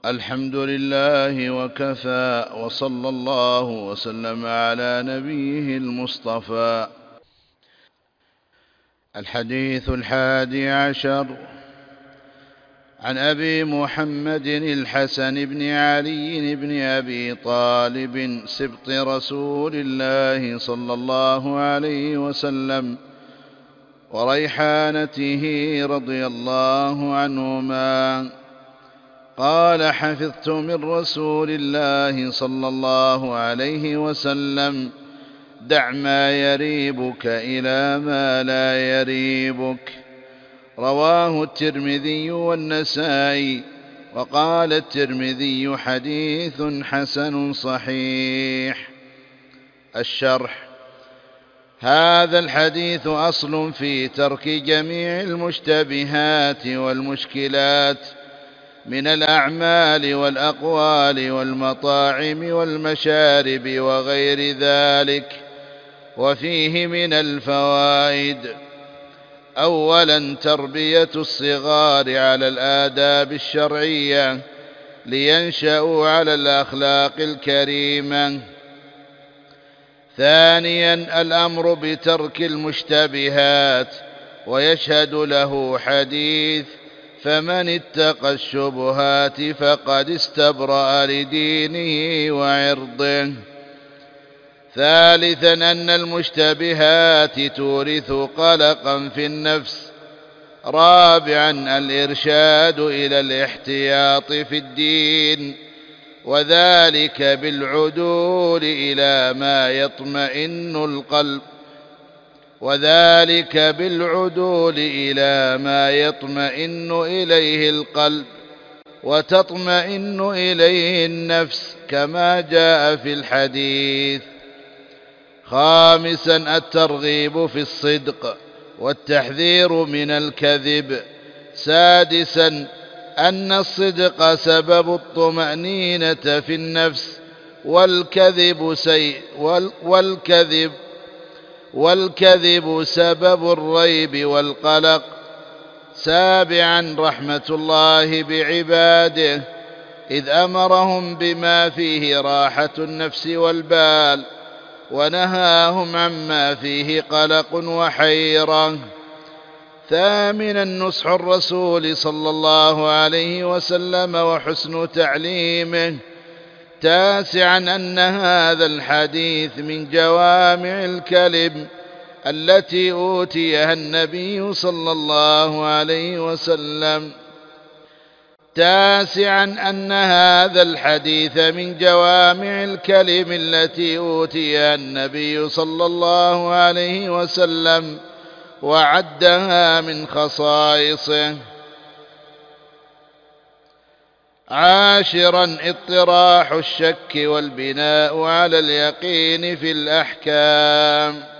الحمد لله وكفى، وصلى الله وسلم على نبيه المصطفى. الحديث 11 عن أبي محمد الحسن بن علي بن أبي طالب سبط رسول الله صلى الله عليه وسلم وريحانته رضي الله عنهما قال: حفظت من رسول الله صلى الله عليه وسلم: دع ما يريبك إلى ما لا يريبك. رواه الترمذي والنسائي، وقال الترمذي: حديث حسن صحيح. الشرح: هذا الحديث أصل في ترك جميع المشتبهات والمشكلات من الأعمال والأقوال والمطاعم والمشارب وغير ذلك. وفيه من الفوائد: أولا، تربية الصغار على الآداب الشرعية لينشأوا على الأخلاق الكريمة. ثانيا، الأمر بترك المشتبهات، ويشهد له حديث: فمن اتقى الشبهات فقد استبرأ لدينه وعرضه. ثالثا، أن المشتبهات تورث قلقا في النفس. رابعا، الإرشاد إلى الاحتياط في الدين، وذلك بالعدول إلى ما يطمئن إليه القلب وتطمئن إليه النفس كما جاء في الحديث. خامسا، الترغيب في الصدق والتحذير من الكذب. سادسا، أن الصدق سبب الطمأنينة في النفس، والكذب سبب الريب والقلق. سابعا، رحمة الله بعباده، إذ أمرهم بما فيه راحة النفس والبال، ونهاهم عما فيه قلق وحيرة. ثامنا، نصح الرسول صلى الله عليه وسلم وحسن تعليمه. تاسعا، أن هذا الحديث من جوامع الكلم التي أوتيها النبي صلى الله عليه وسلم. وعدها من خصائصه. عاشرا، اطراح الشك والبناء على اليقين في الأحكام.